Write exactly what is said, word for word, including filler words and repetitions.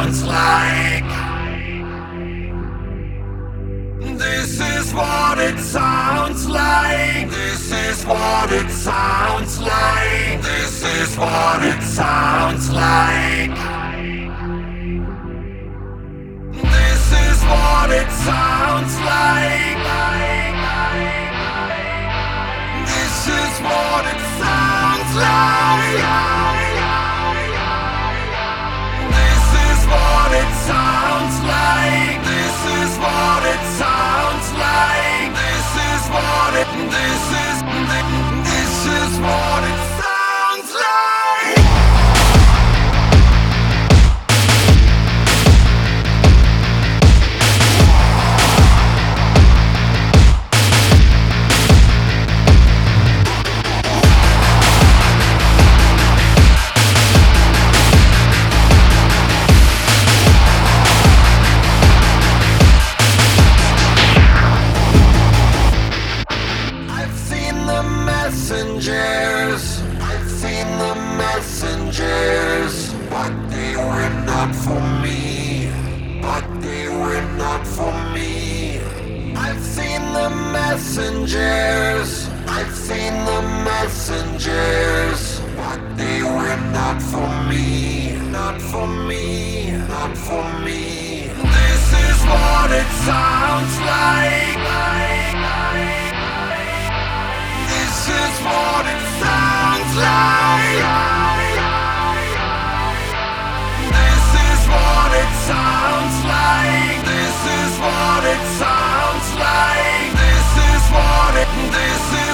sounds like. This is what it sounds like. This is what it sounds like. This is what it sounds like. This is what it sounds like. This is what it sounds like. This is what it sounds like. This is what it sounds like. This is what it, this is, this is what it sounds like. Messengers, I've seen the messengers, but they were not for me, but they were not for me. I've seen the messengers, I've seen the messengers, but they were not for me, not for me, not for me. This is what it sounds like. This is what it sounds like. This is what it sounds like. This is what it sounds like. This is what it, this is